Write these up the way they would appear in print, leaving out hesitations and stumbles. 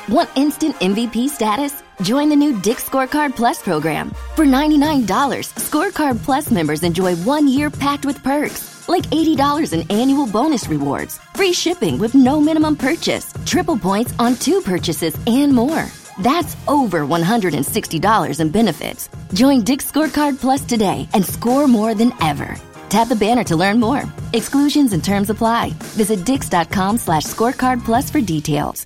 Want instant MVP status? Join the new Dick's Scorecard Plus program. For $99, Scorecard Plus members enjoy 1 year packed with perks, like $80 in annual bonus rewards, free shipping with no minimum purchase, triple points on 2 purchases, and more. That's over $160 in benefits. Join Dick's Scorecard Plus today and score more than ever. Tap the banner to learn more. Exclusions and terms apply. Visit dix.com/scorecard plus for details.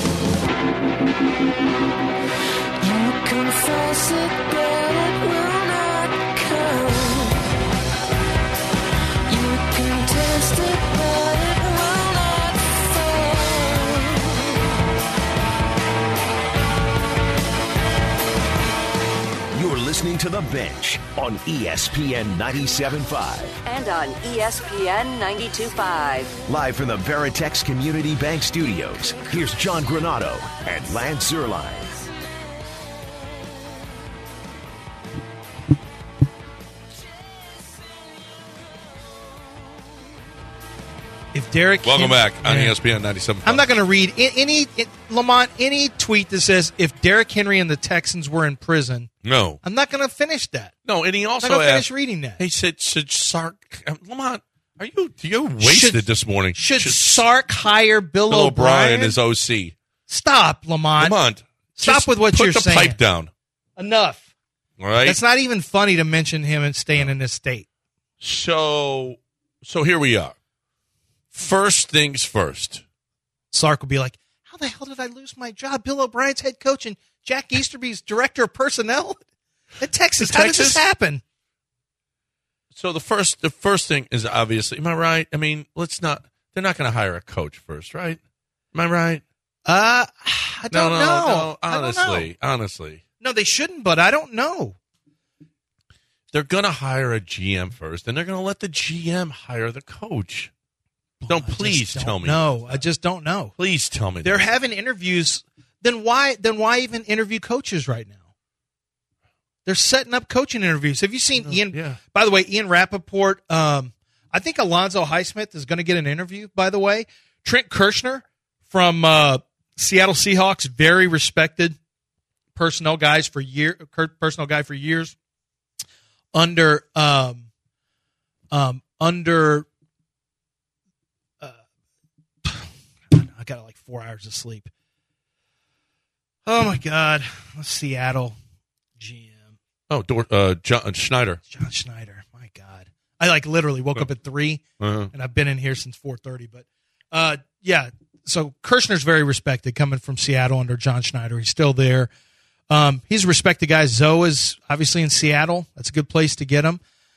Confess it, but it will not come. You can test it, but it will not fall. You're listening to The Bench on ESPN 97.5. And on ESPN 92.5. Live from the Veritex Community Bank Studios, here's John Granado and Lance Zierlein. If Derek Welcome back on ESPN 97.5. I'm not going to read Lamont, any tweet that says if Derrick Henry and the Texans were in prison. No. I'm not going to finish that. No, and he also I'm not going to asked, finish reading that. He said Sark, Lamont, you're wasted this morning. Should Sark hire Bill O'Brien as OC? Stop, Lamont. Lamont. Stop with what you're saying. Put the pipe down. Enough. All right? It's not even funny to mention him and staying in this state. So here we are. First things first. Sark will be like, how the hell did I lose my job? Bill O'Brien's head coach and Jack Easterby's director of personnel at Texas. How did this happen? So the first thing is obviously, am I right? I mean, they're not going to hire a coach first, right? Am I right? I don't know. Honestly. No, they shouldn't, but I don't know. They're going to hire a GM first, and they're going to let the GM hire the coach. Please tell me. No, I just don't know. Please tell me. They're having interviews. Then why even interview coaches right now? They're setting up coaching interviews. Have you seen Ian? Yeah. By the way, Ian Rappaport. I think Alonzo Highsmith is going to get an interview. By the way, Trent Kirshner from Seattle Seahawks, very respected personnel guy for years. Under I got like 4 hours of sleep. Oh my God, Seattle GM. Oh, John Schneider. John Schneider. My God, I literally woke up at 3, and I've been in here since 4:30. But yeah, so Kirshner's very respected coming from Seattle under John Schneider. He's still there. He's a respected guy. Zoe is obviously in Seattle. That's a good place to get him.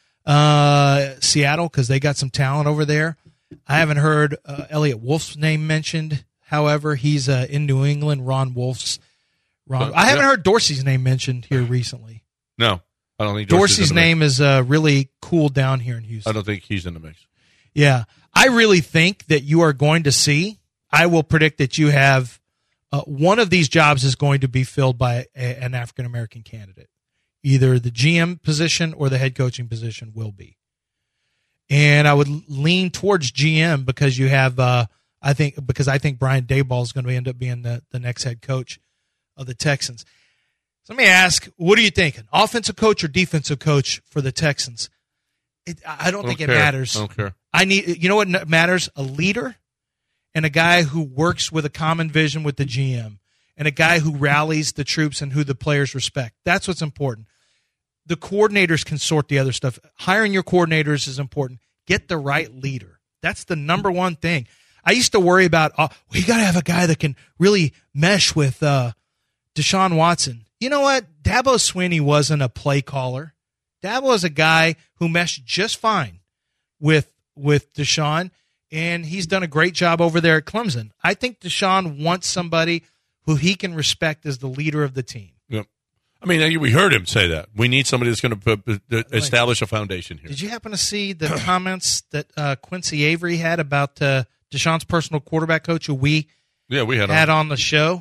Seattle, because they got some talent over there. I haven't heard Elliot Wolf's name mentioned. However, he's in New England. Ron Wolf's. I haven't heard Dorsey's name mentioned here recently. No, I don't think Dorsey's name is really cooled down here in Houston. I don't think he's in the mix. Yeah, I really think that you are going to see. I will predict that you have one of these jobs is going to be filled by an African American candidate. Either the GM position or the head coaching position will be. And I would lean towards GM because you have, I think Brian Daboll is going to end up being the next head coach of the Texans. So let me ask, what do you think? An offensive coach or defensive coach for the Texans? I don't think it matters. I don't care. You know what matters? A leader and a guy who works with a common vision with the GM and a guy who rallies the troops and who the players respect. That's what's important. The coordinators can sort the other stuff. Hiring your coordinators is important. Get the right leader. That's the number one thing. I used to worry about, we got to have a guy that can really mesh with Deshaun Watson. You know what? Dabo Swinney wasn't a play caller. Dabo is a guy who meshed just fine with Deshaun, and he's done a great job over there at Clemson. I think Deshaun wants somebody who he can respect as the leader of the team. Yep. I mean, we heard him say that. We need somebody that's going to establish a foundation here. Did you happen to see the comments that Quincy Avery had about Deshaun's personal quarterback coach, who we had on the show,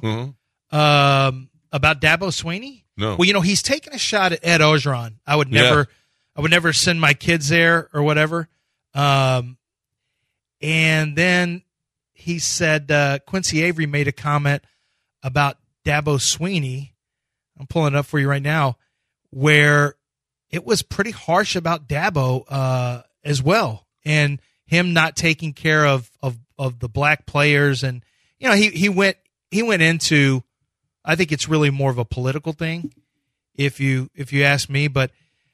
about Dabo Swinney? No. Well, he's taking a shot at Ed Orgeron. I would never send my kids there or whatever. And then he said Quincy Avery made a comment about Dabo Swinney. I'm pulling it up for you right now, where it was pretty harsh about Dabo as well, and him not taking care of the black players. And he went into, I think it's really more of a political thing, if you ask me. But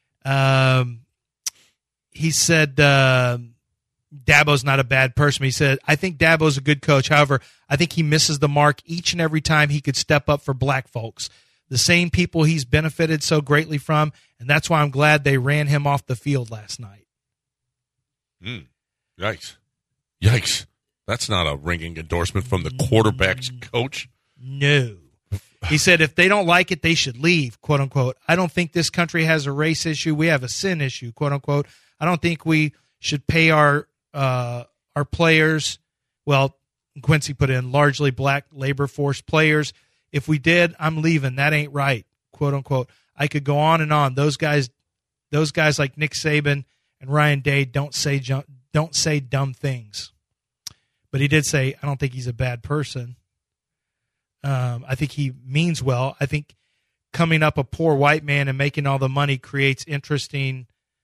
he said Dabo's not a bad person. He said, I think Dabo's a good coach. However, I think he misses the mark each and every time he could step up for black folks, the same people he's benefited so greatly from, and that's why I'm glad they ran him off the field last night. Yikes. That's not a ringing endorsement from the quarterback's coach. No. He said if they don't like it, they should leave, quote unquote. I don't think this country has a race issue. We have a sin issue, quote unquote. I don't think we should pay our players, well, Quincy put in, largely black labor force players. If we did, I'm leaving. That ain't right, quote unquote. I could go on and on. Those guys like Nick Saban and Ryan Day don't say dumb things. But he did say, I don't think he's a bad person. I think he means well. I think coming up a poor white man and making all the money creates interesting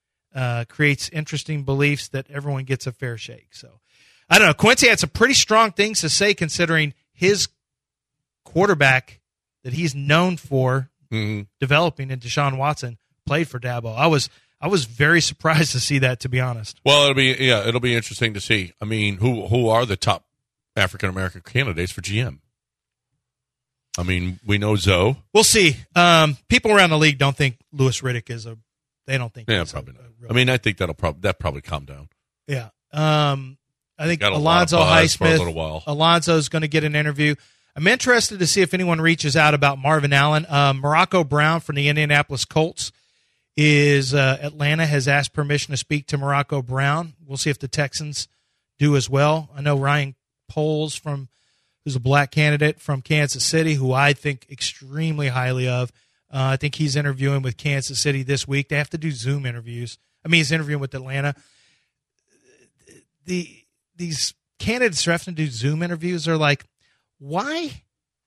beliefs that everyone gets a fair shake. So I don't know. Quincy had some pretty strong things to say considering his quarterback that he's known for developing in Deshaun Watson played for Dabo. I was very surprised to see that, to be honest. Well, it'll be interesting to see. I mean, who are the top African American candidates for GM? I mean, we know Zoe. We'll see. People around the league don't think Louis Riddick is a. They don't think. Yeah, probably not. I mean, I think that probably calm down. Yeah. I think Alonzo Highsmith. Alonzo's going to get an interview. I'm interested to see if anyone reaches out about Marvin Allen. Morocco Brown from the Indianapolis Colts is Atlanta has asked permission to speak to Morocco Brown. We'll see if the Texans do as well. I know Ryan Poles who's a black candidate from Kansas City, who I think extremely highly of. I think he's interviewing with Kansas City this week. They have to do Zoom interviews. I mean, he's interviewing with Atlanta. These candidates who have to do Zoom interviews are like, why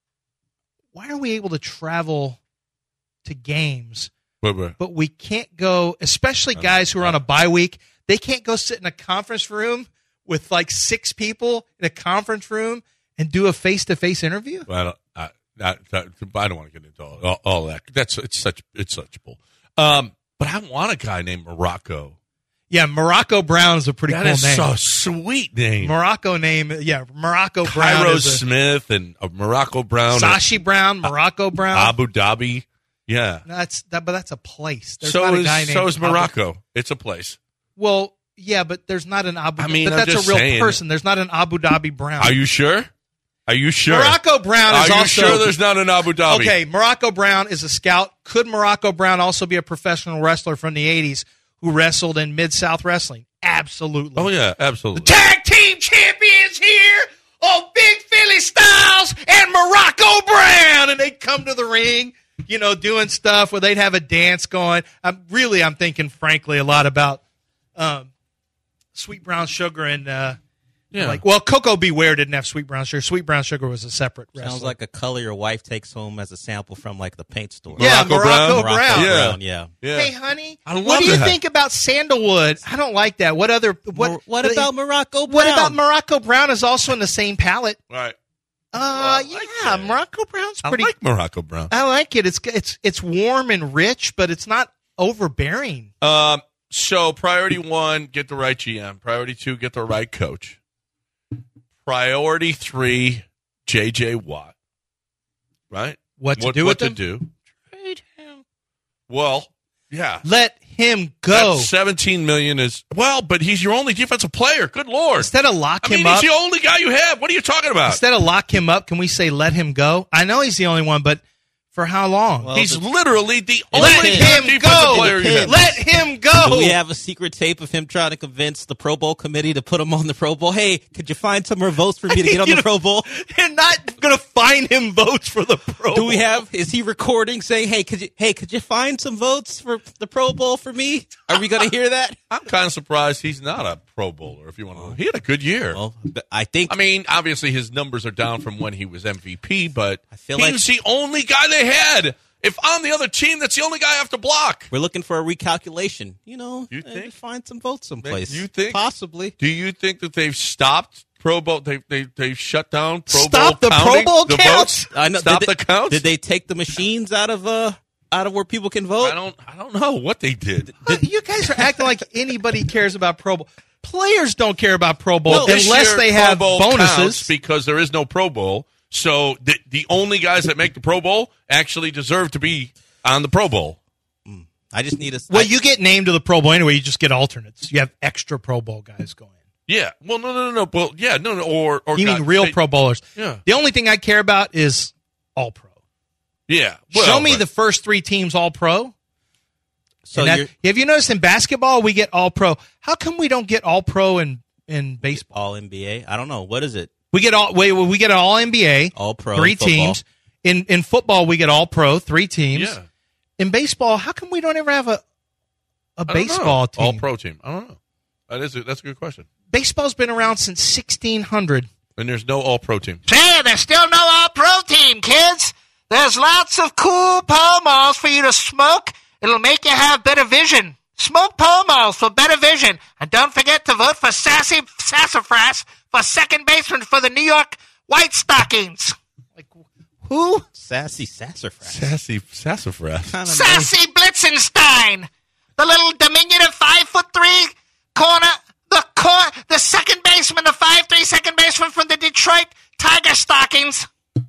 are we able to travel to games, but we can't go, especially guys who are on a bye week, they can't go sit in a conference room with like 6 people in a conference room and do a face-to-face interview? Well, I don't want to get into all that. It's such bull. But I want a guy named Morocco. Yeah, Morocco Brown is a pretty cool name. That is so sweet name. Morocco name, yeah. Morocco Brown. Cairo Smith and Morocco Brown. Sashi Brown, Morocco Brown. Abu Dhabi. Yeah. But that's a place. There's so not a guy named so is Morocco. It's a place. Well, yeah, but there's not an Abu Dhabi. I mean, but I'm that's just a real saying. person. There's not an Abu Dhabi Brown. Are you sure? Morocco Brown is also. Are you sure there's not an Abu Dhabi? Okay, Morocco Brown is a scout. Could Morocco Brown also be a professional wrestler from the 80s who wrestled in Mid-South Wrestling? Absolutely. Oh, yeah, absolutely. The tag team champions here of Big Philly Styles and Morocco Brown. And they'd come to the ring, doing stuff where they'd have a dance going. I'm thinking, frankly, a lot about Sweet Brown Sugar and Coco Beware didn't have Sweet Brown Sugar. Sweet Brown Sugar was a separate wrestler. Sounds like a color your wife takes home as a sample from like the paint store. Yeah, Morocco Brown. Yeah. Hey, honey, I love what do you that. think about sandalwood? I don't like that. What about Morocco Brown? What about Morocco Brown is also in the same palette? Right. Morocco Brown's pretty. I like Morocco Brown. I like it. It's warm and rich, but it's not overbearing. So priority 1, get the right GM. Priority 2, get the right coach. Priority 3, J.J. Watt. Right? What to do? Trade him. Well, yeah. Let him go. That $17 million is but he's your only defensive player. Good Lord. Instead of lock him up, he's the only guy you have. What are you talking about? Instead of lock him up, can we say let him go? I know he's the only one, but for how long? Well, he's literally the only let him defensive go. player you have. Let him go. Do we have a secret tape of him trying to convince the Pro Bowl committee to put him on the Pro Bowl? Hey, could you find some more votes for me to get on the Pro Bowl? They're not going to find him votes for the Pro Bowl. Is he recording saying, hey, could you find some votes for the Pro Bowl for me? Are we going to hear that? I'm kind of surprised he's not a Pro Bowler, if you want to know. He had a good year. Well, I mean, obviously his numbers are down from when he was MVP, but I feel he like was the only guy they had. If I'm the other team, that's the only guy I have to block. we're looking for a recalculation. You think? find some votes someplace. You think? Possibly. Do you think that they've stopped Pro Bowl? They've shut down Pro Stop Bowl the counting? Pro Bowl the counts? votes? I know. Stop the counts? Did they take the machines out of where people can vote? I don't know what they did. You guys are acting like anybody cares about Pro Bowl. Players don't care about Pro Bowl Well, this unless year, they Pro have Bowl bonuses. counts because there is no Pro Bowl. So the only guys that make the Pro Bowl actually deserve to be on the Pro Bowl. I just need a. Well, you get named to the Pro Bowl anyway. You just get alternates. You have extra Pro Bowl guys going. Yeah. Well, no. Well, yeah, no. Or You mean real Pro Bowlers? Yeah. The only thing I care about is All Pro. Yeah. Well, Show me right. the first 3 teams All Pro. So And that- have you noticed in basketball we get All Pro? How come we don't get All Pro in baseball? All NBA. I don't know. What is it? We get we get an All NBA, All Pro. 3 football. teams. In football we get All Pro, 3 teams. Yeah. In baseball, how come we don't ever have a I don't baseball know. team? All Pro team. I don't know. That's a good question. Baseball's been around since 1600. And there's no All Pro team. Hey, there's still no all-pro team, kids. There's lots of cool Pall Malls for you to smoke. It'll make you have better vision. Smoke Pall Malls for better vision. And don't forget to vote for Sassy Sassafras for second baseman for the New York White Stockings. Like who? Sassy Sassafras. Sassy Sassafras. Kind of Sassy Blitzenstein, the little diminutive 5'3" the second baseman, the 5'3" second baseman from the Detroit Tiger Stockings.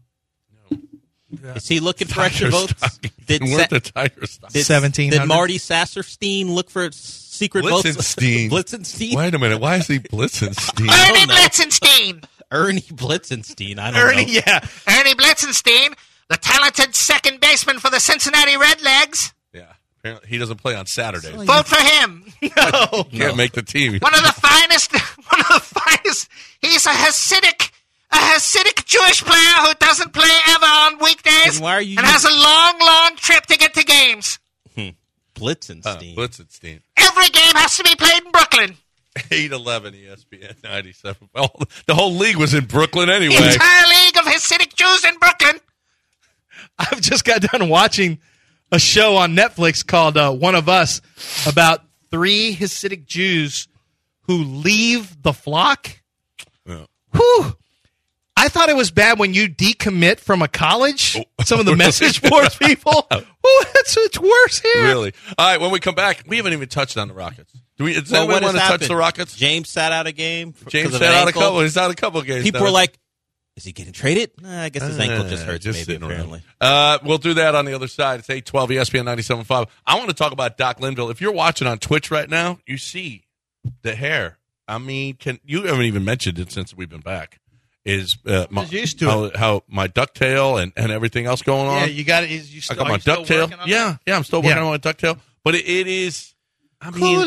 Is he looking for extra votes? Weren't the Tiger Stockings? Did 1700? Marty Sasserstein look for secret votes? Blitzenstein. Blitzenstein? Wait a minute. Why is he Blitzenstein? Ernie know. Blitzenstein. Ernie Blitzenstein. I don't know. Yeah. Ernie Blitzenstein, the talented second baseman for the Cincinnati Redlegs. Yeah. Apparently he doesn't play on Saturdays. Vote for him. No. Can't make the team. One of the finest. He's a Hasidic Jewish player who doesn't play ever on weekdays Then why are you and has a long trip to get to games. Blitzenstein. Blitzenstein. Every game has to be played in Brooklyn. 811 ESPN 97. Well, the whole league was in Brooklyn anyway. The entire league of Hasidic Jews in Brooklyn. I've just got done watching a show on Netflix called One of Us about 3 Hasidic Jews who leave the flock. Yeah. Whew. I thought it was bad when you decommit from a college. Some of the message boards people. Oh, it's worse here. Really? All right, when we come back, we haven't even touched on the Rockets. Does Well, anyone what want to has touch happened? the Rockets? James sat out a game. James sat out a couple. He's out a couple of games. People now. were like, is he getting traded? Nah, I guess his ankle just hurts, just maybe, sitting around. apparently. We'll do that on the other side. It's 812 ESPN 97.5. I want to talk about Doc Linville. If you're watching on Twitch right now, you see the hair. I mean, you haven't even mentioned it since we've been back. Is used to how my ducktail and everything else going on? Yeah, you got it. I got my ducktail. Yeah, I'm still working on my ducktail. But it is. I mean,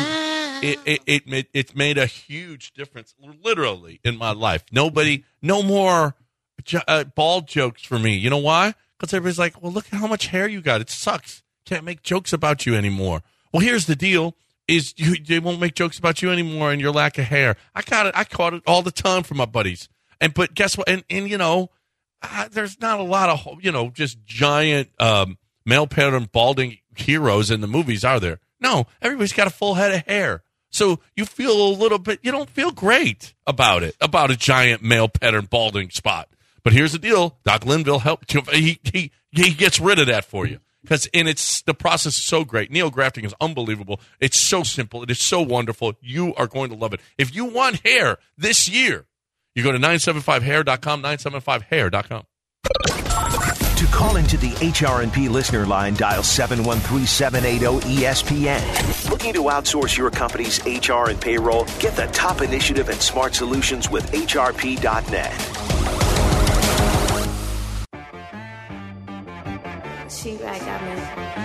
it's made a huge difference, literally, in my life. No more bald jokes for me. You know why? Because everybody's like, well, look at how much hair you got. It sucks. Can't make jokes about you anymore. Well, here's the deal. They won't make jokes about you anymore and your lack of hair. I caught it all the time from my buddies. But guess what? And you know, there's not a lot of, just giant male pattern balding heroes in the movies, are there? No, everybody's got a full head of hair. So you feel a little bit, you don't feel great about a giant male pattern balding spot. But here's the deal. Doc Linville helped you. He gets rid of that for you. The process is so great. Neografting is unbelievable. It's so simple. It is so wonderful. You are going to love it. If you want hair this year, you go to 975hair.com, 975hair.com. To call into the HRNP listener line, dial 713-780-ESPN. Looking to outsource your company's HR and payroll? Get the top initiative and smart solutions with HRP.net. She right, got me.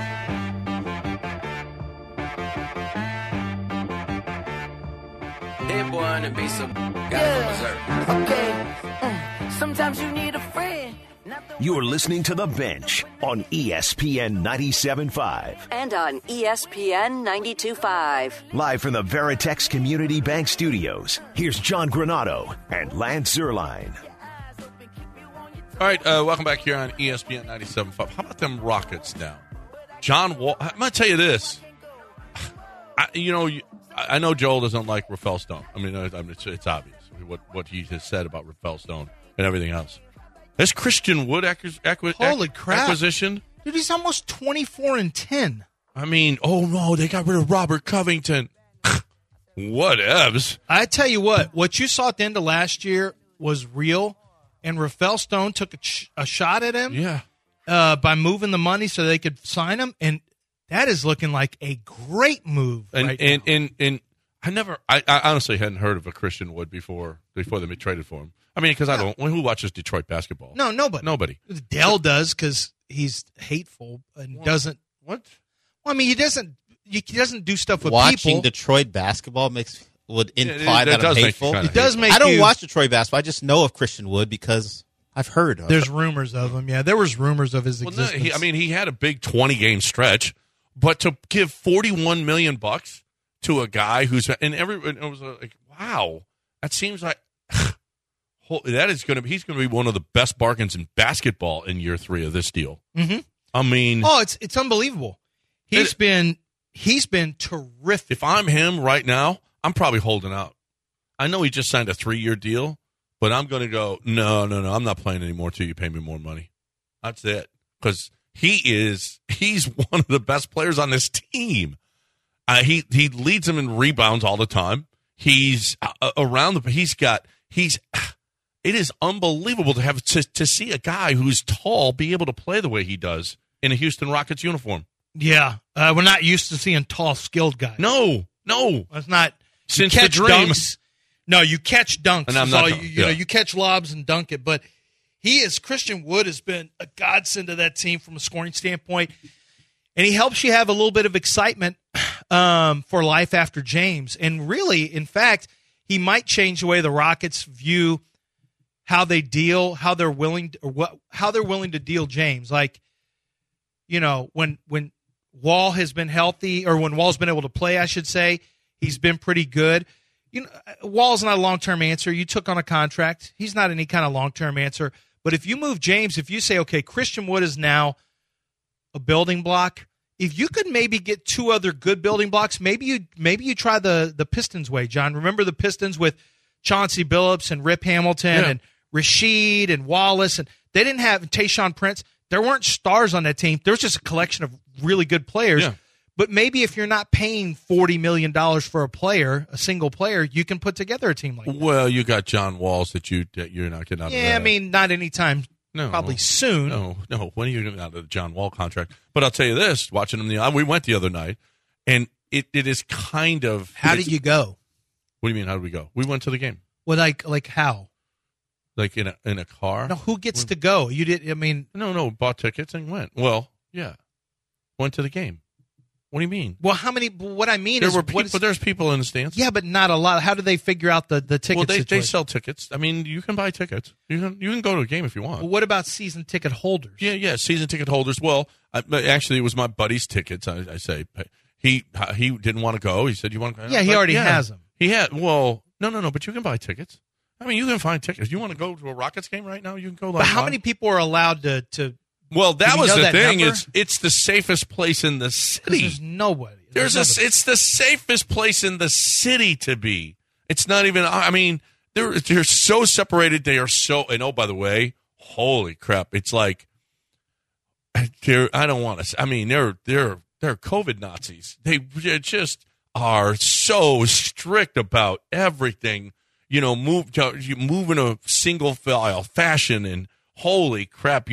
That boy on the beat, so gotta go berserk. Okay. Sometimes you need a friend. You're listening to The Bench on ESPN 97.5. And on ESPN 92.5. Live from the Veritex Community Bank Studios, here's John Granado and Lance Zierlein. All right, welcome back here on ESPN 97.5. How about them Rockets now? John Wall, I'm going to tell you this. I know Joel doesn't like Rafael Stone. I mean, it's obvious what he has said about Rafael Stone and everything else. This Christian Wood Holy crap. acquisition. Dude, he's almost 24-10. I mean, oh no, they got rid of Robert Covington. Whatevs. I tell you what you saw at the end of last year was real, and Rafael Stone took a shot at him by moving the money so they could sign him, and that is looking like a great move right now. And I honestly hadn't heard of a Christian Wood before they traded for him. I mean, because who watches Detroit basketball? No, nobody. Dell does because he's hateful and doesn't. What? Well, I mean, he doesn't do stuff with Watching people. Detroit basketball would imply that I'm hateful. It does make. I don't watch Detroit basketball. I just know of Christian Wood because I've heard of. There's rumors of him. Yeah, there was rumors of his existence. He had a big 20-game stretch, but to give $41 million to a guy who's it was like, wow, that seems like he's going to be one of the best bargains in basketball in year 3 of this deal. Mm-hmm. I mean, it's unbelievable. He's been terrific. If I'm him right now, I'm probably holding out. I know he just signed a 3-year deal, but I'm going to go, no, I'm not playing anymore till you pay me more money. That's it. Because he's one of the best players on this team. He leads them in rebounds all the time. He's it is unbelievable to see a guy who's tall be able to play the way he does in a Houston Rockets uniform. Yeah, we're not used to seeing tall, skilled guys. No, that's not. Since you catch the dream. dunks. No, you catch dunks. And I'm not. You catch lobs and dunk it. But Christian Wood has been a godsend to that team from a scoring standpoint, and he helps you have a little bit of excitement for life after James. And really, in fact, he might change the way the Rockets view how they deal, how they're willing to deal James. Like, when Wall has been healthy, or when Wall's been able to play, I should say, he's been pretty good. Wall's not a long-term answer. You took on a contract. He's not any kind of long-term answer. But if you move James, if you say, okay, Christian Wood is now a building block, if you could maybe get 2 other good building blocks, maybe you try the Pistons way, John. Remember the Pistons with Chauncey Billups and Rip Hamilton and Rasheed and Wallace, and they didn't have Tayshaun Prince. There weren't stars on that team. There was just a collection of really good players. Yeah. But maybe if you're not paying $40 million for a single player, you can put together a team like that. Well, you got John Walls that you're not getting out of. Yeah, I mean, not anytime. No, probably soon. No. When are you getting out of the John Wall contract? But I'll tell you this: watching him, we went the other night, and it is kind of. How did you go? What do you mean? How did we go? We went to the game. Well, like how? Like in a car? No, who gets to go? You did. I mean, no. Bought tickets and went. Well, yeah, went to the game. What do you mean? Well, how many? What I mean is, there's people in the stands. Yeah, but not a lot. How do they figure out the tickets? Well, they sell tickets. I mean, you can buy tickets. You can go to a game if you want. Well, what about season ticket holders? Yeah, season ticket holders. Well, actually, it was my buddy's tickets. I say he didn't want to go. He said, "You want to go?" Yeah, he already has them. He had. Well, no. But you can buy tickets. I mean, you can find tickets. You want to go to a Rockets game right now? You can go. But how many people are allowed to? Well, that was the thing. It's the safest place in the city. There's nobody. It's the safest place in the city to be. It's not even. I mean, they're so separated. They are so. And oh, by the way, holy crap! It's like they're. I don't want to. I mean, they're COVID Nazis. They just are so strict about everything. You move in a single file fashion, and holy crap,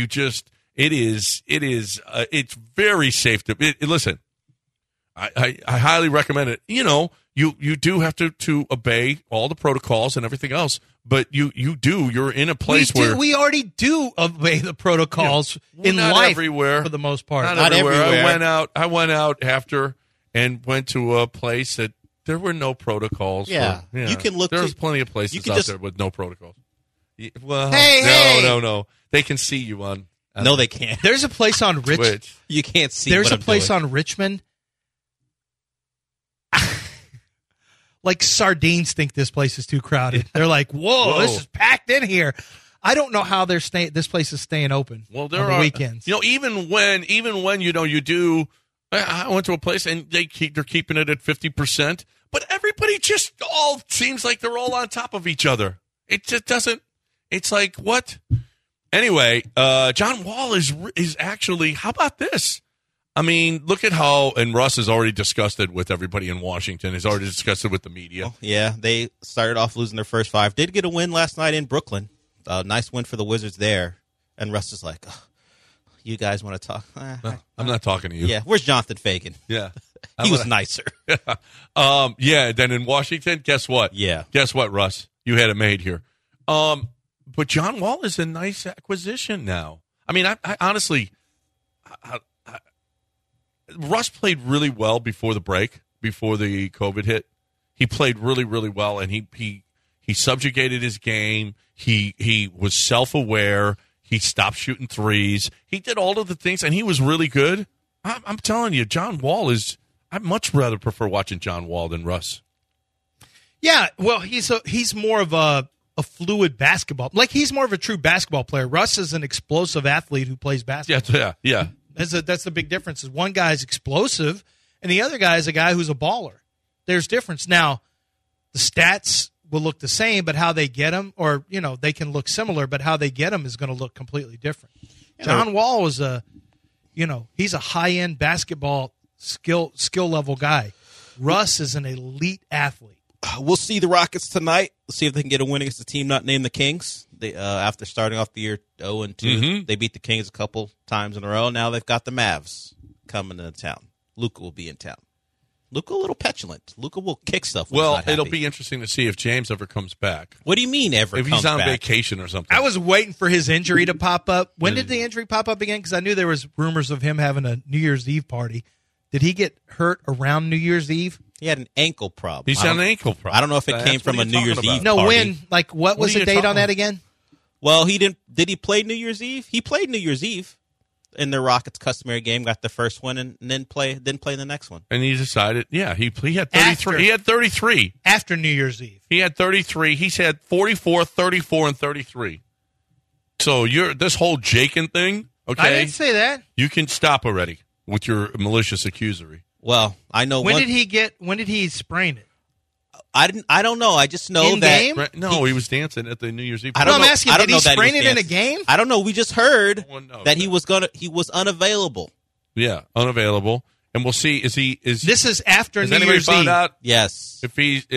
it's very safe to listen. I highly recommend it. You do have to obey all the protocols and everything else, but you're in a place where we already do obey the protocols in not life everywhere for the most part. Not everywhere. I went out after and went to a place that there were no protocols. Yeah, you can look. There's plenty of places out there with no protocols. Well, hey, no. They can see you on. No, they can't. There's a place on Twitch. You can't see. There's what a I'm place doing. on Richmond. Like sardines think this place is too crowded. They're like, whoa, this is packed in here. I don't know how they're staying. This place is staying open. Well, on there the are weekends. Even when you do. I went to a place and they're keeping it at 50%, but everybody just all seems like they're all on top of each other. It just doesn't. It's like what? Anyway, John Wall is actually. How about this? I mean, look at how, and Russ is already disgusted with everybody in Washington. He's already disgusted with the media. Yeah, they started off losing their first 5. Did get a win last night in Brooklyn. Nice win for the Wizards there. And Russ is like, you guys want to talk? No, I'm not talking to you. Yeah, where's Jonathan Fagan? Yeah. He was nicer. Yeah, then in Washington, guess what? Yeah. Guess what, Russ? You had it made here. But John Wall is a nice acquisition now. I mean, I honestly, Russ played really well before the break, before the COVID hit. He played really, really well, and he subjugated his game. He was self-aware. He stopped shooting threes. He did all of the things, and he was really good. I'm telling you, John Wall is. I'd much rather prefer watching John Wall than Russ. Yeah, well, he's more of a fluid basketball. Like, he's more of a true basketball player. Russ is an explosive athlete who plays basketball. Yeah. That's the big difference. Is one guy is explosive, and the other guy is a guy who's a baller. There's difference. Now, the stats will look the same, but how they get them, or they can look similar, but how they get them is going to look completely different. John Wall is he's a high end basketball skill level guy. Russ is an elite athlete. We'll see the Rockets tonight. Let's see if they can get a win against a team not named the Kings. They after starting off the year 0-2, they beat the Kings a couple times in a row. Now they've got the Mavs coming into town. Luka will be in town. Luka a little petulant. Luka will kick stuff. When he's not happy. It'll be interesting to see if James ever comes back. What do you mean ever? If comes he's on back? vacation or something. I was waiting for his injury to pop up. When did the injury pop up again? Because I knew there was rumors of him having a New Year's Eve party. Did he get hurt around New Year's Eve? He had an ankle problem. He's had an ankle problem. I don't know if it came from a New Year's Eve No, party. when? Like, what was are the you date talking on that about? again? Well, he didn't. Did he play New Year's Eve? He played New Year's Eve in the Rockets' customary game. Got the first one and then didn't play the next one. And he decided, he had 33. After. He had 33. After New Year's Eve. He had 33. He's had 44, 34, and 33. So this whole Jakin thing, okay? I didn't say that. You can stop already with your malicious accusory. Well, I know. When did he sprain it? I don't know. I just know In that. game? Right? No, he was dancing at the New Year's Eve. I don't No, I'm know. asking, I don't did know he that sprain was it in a dancing. game? I don't know. We just heard Oh, no. that he was unavailable. Yeah, unavailable. And we'll see. Is This is after has New anybody Year's found Eve. out Yes. if he's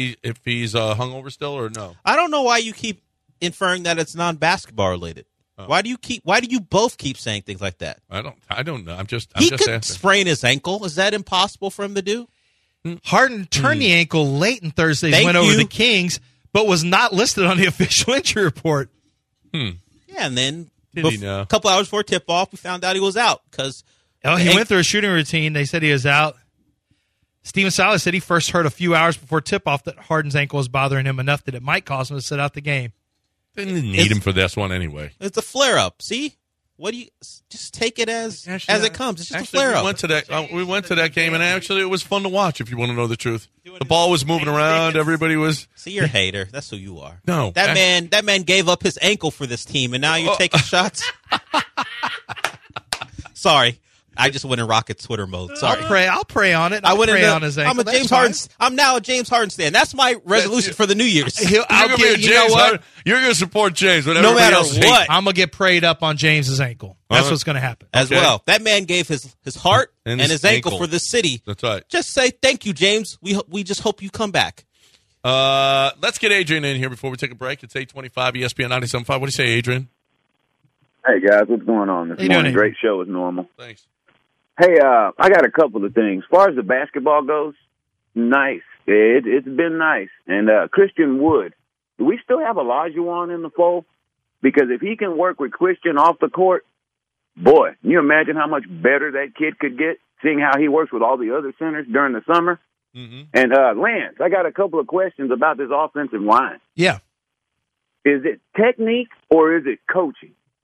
hungover still or no? I don't know why you keep inferring that it's non-basketball related. Why do you both keep saying things like that? I don't know. I'm just He just could asking. sprain his ankle. Is that impossible for him to do? Harden turned the ankle late in Thursday's Thank win over you. the Kings, but was not listed on the official injury report. Yeah, and then Did he know? a couple hours before tip-off, we found out he was out because He went through a shooting routine. They said he was out. Steven Silas said he first heard a few hours before tip-off that Harden's ankle was bothering him enough that it might cause him to sit out the game. They didn't need him for this one anyway. it's a flare-up. See? What do you just take it as it comes? It's just a flare-up. We went to that game, and actually, it was fun to watch. If you want to know the truth, the ball was moving around. Everybody was. See, you're a hater. That's who you are. No, that man gave up his ankle for this team, and now you're taking shots. Sorry, I just went in Rocket Twitter mode. Sorry. I'll pray on it. I went pray into, on his ankle. I'm a That's James fine. Harden. I'm now a James Harden stan. That's my resolution for the New Year's. You're going to support James, but No everybody matter else hates what. I'm going to get prayed up on James's ankle. That's what's going to happen. As Okay. well. That man gave his heart And and his his ankle ankle. for this city. That's right. Just say thank you, James. We just hope you come back. Let's get Adrian in here before we take a break. It's 8:25 ESPN 97.5. What do you say, Adrian? Hey, guys, what's going on this How you doing, morning? Adrian? Great show as normal. Thanks. Hey, I got a couple of things. As far as the basketball goes, nice. It's been nice. And Christian Wood, do we still have Olajuwon in the fold? Because if he can work with Christian off the court, boy, can you imagine how much better that kid could get, seeing how he works with all the other centers during the summer? Mm-hmm. And Lance, I got a couple of questions about this offensive line. Yeah. Is it technique or is it coaching?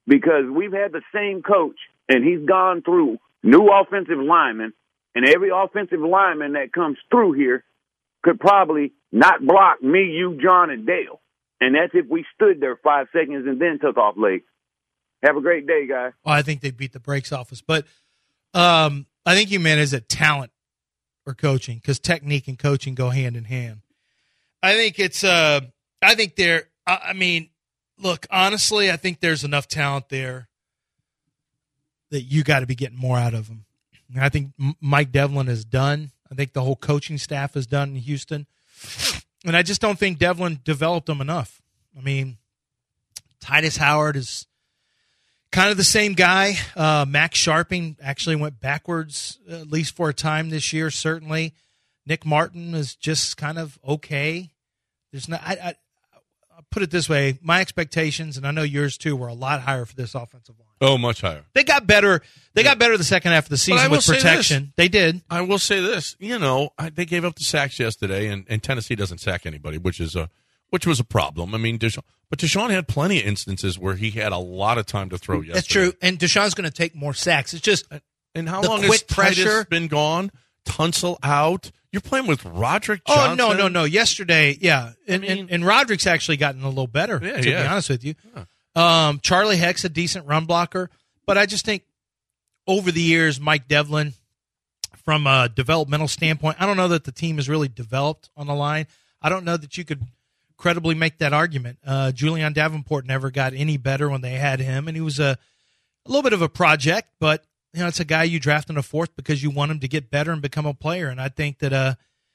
because we've had the same coach, and he's gone through new offensive linemen, and every offensive lineman that comes through here could probably not block me, you, John, and Dale. And that's if we stood there 5 seconds and then took off legs. Have a great day, guys. Well, I think they beat the brakes off us. But I think you meant is it talent or coaching, because technique and coaching go hand in hand. I think it's I think they're I mean, look, honestly, I think there's enough talent there that you got to be getting more out of them. And I think Mike Devlin is done. I think the whole coaching staff is done in Houston. And I just don't think Devlin developed them enough. I mean, Titus Howard is kind of the same guy. Max Sharping actually went backwards, at least for a time this year, certainly. Nick Martin is just kind of okay. There's not. I'll put it this way: my expectations, and I know yours too, were a lot higher for this offensive line. Oh, much higher. They got better. They got better the second half of the season with protection. They did. I will say this: they gave up the sacks yesterday, and Tennessee doesn't sack anybody, which was a problem. I mean, Deshaun had plenty of instances where he had a lot of time to throw yesterday. That's true, and Deshaun's going to take more sacks. It's just and how long has Titus been gone? Tunsil out. You're playing with Roderick Johnson. Oh, no. Yesterday, yeah. And Roderick's actually gotten a little better, to be honest with you. Yeah. Charlie Heck's a decent run blocker. But I just think over the years, Mike Devlin, from a developmental standpoint, I don't know that the team is really developed on the line. I don't know that you could credibly make that argument. Julian Davenport never got any better when they had him, and he was a little bit of a project, but it's a guy you draft in a fourth because you want him to get better and become a player. And I think that,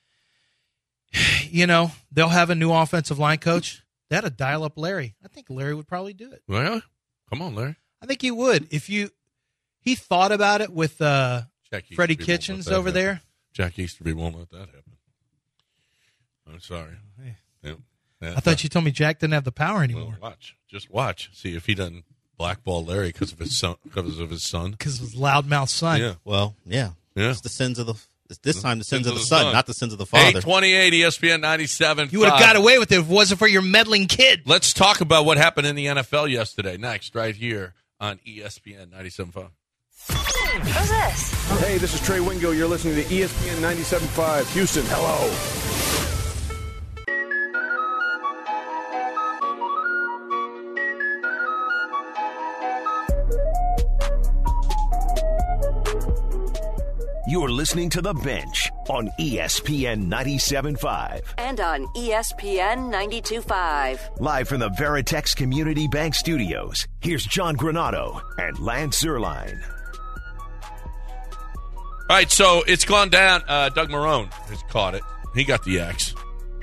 they'll have a new offensive line coach. They had to dial up Larry. I think Larry would probably do it. Well, come on, Larry. I think he would. He thought about it with Freddie Kitchens over there. Jack Easterby won't let that happen. I'm sorry. Hey. I thought you told me Jack didn't have the power anymore. Well, just watch. See if he doesn't blackball Larry because of his son. Because of his loudmouth son. Yeah. Well, yeah. It's the sins of the. It's this time the sins of the son, not the sins of the father. 828 ESPN 97. You would have got away with it if it wasn't for your meddling kid. Let's talk about what happened in the NFL yesterday. Next, right here on ESPN 97.5. Who's this? Hey, this is Trey Wingo. You're listening to ESPN 97.5. Houston, hello. You're listening to The Bench on ESPN 97.5. And on ESPN 92.5. Live from the Veritex Community Bank Studios, here's John Granado and Lance Zierlein. All right, so it's gone down. Doug Marrone has caught it. He got the axe.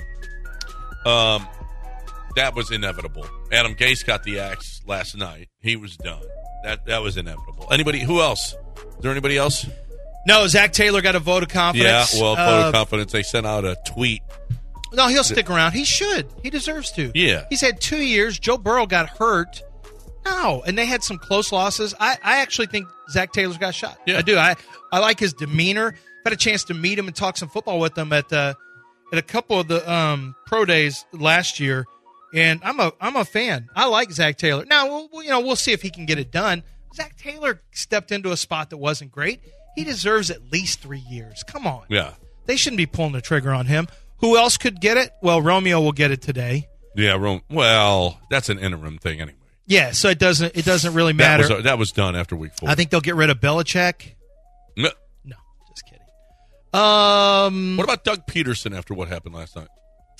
That was inevitable. Adam Gase got the axe last night. He was done. That was inevitable. Who else? Is there anybody else? No, Zach Taylor got a vote of confidence. Yeah, vote of confidence. They sent out a tweet. No, he'll stick around. He should. He deserves to. Yeah. He's had 2 years. Joe Burrow got hurt. No, and they had some close losses. I actually think Zach Taylor's got a shot. Yeah. I do. I like his demeanor. I've had a chance to meet him and talk some football with him at a couple of the pro days last year, and I'm a fan. I like Zach Taylor. Now, we'll see if he can get it done. Zach Taylor stepped into a spot that wasn't great. He deserves at least 3 years. Come on. Yeah. They shouldn't be pulling the trigger on him. Who else could get it? Well, Romeo will get it today. Yeah, Well, that's an interim thing anyway. Yeah, so it doesn't really matter. That was done after week 4. I think they'll get rid of Belichick. No, just kidding. What about Doug Peterson after what happened last night?